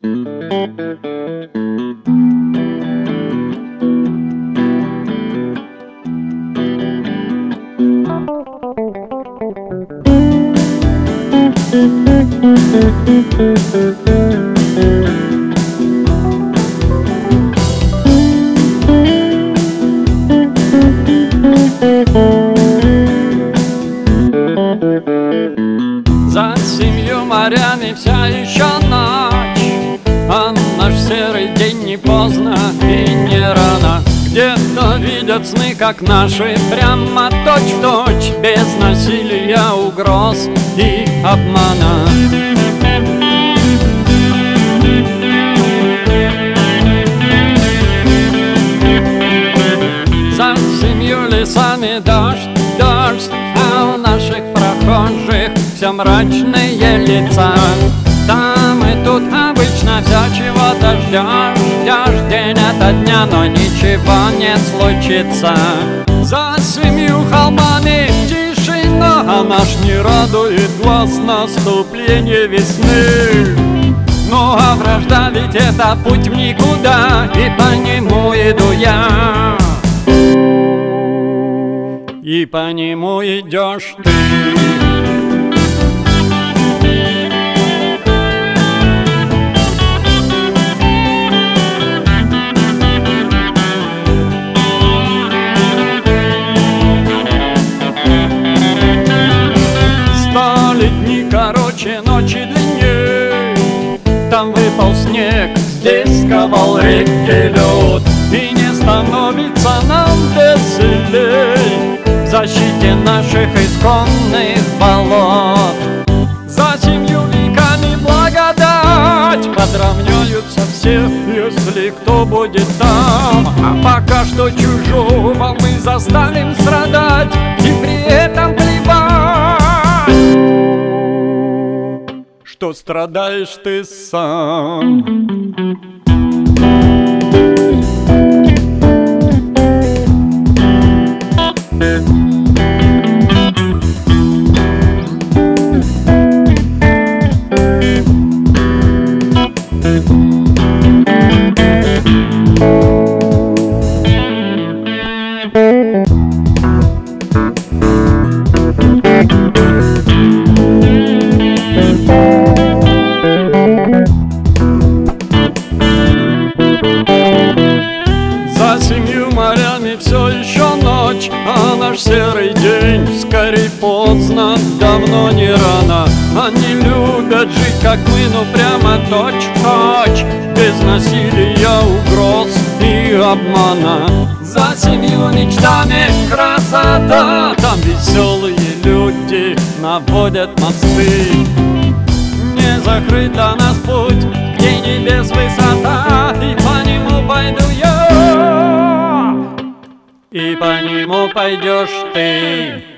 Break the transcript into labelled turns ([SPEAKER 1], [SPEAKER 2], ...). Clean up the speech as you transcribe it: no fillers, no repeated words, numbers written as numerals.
[SPEAKER 1] За 7 морями вся еще ночь, а наш серый день не поздно и не рано. Где-то видят сны, как наши, прямо точь-в-точь, без насилия, угроз и обмана. За 7 лесами дождь, дождь, а у наших прохожих все мрачные лица. Там и тут обычно все чего-то ждешь день ото дня, но ничего не случится. За 7 холмами тишина, а наш не радует глаз наступление весны. Ну а вражда ведь это путь в никуда, и по нему иду я, и по нему идешь ты. Стали дни короче, ночи длинней. Там выпал снег, здесь сковал реки лед, и не становится нам веселей в защите наших исконных болот. За 7 веками благодать подравняются все, если кто будет там. А пока что чужого мы заставим страдать, и при этом плевать, что страдаешь ты сам. За 7 морями все еще ночь, а наш серый день скорей поздно, давно не рано. Они любят жить, как мы, ну прямо точь-в-точь, без насилия, угроз и обмана. За 7 мечтами красота, там веселые люди наводят мосты. Не закрыт для нас путь, где небес высота, и по нему пойду я, и по нему пойдешь ты.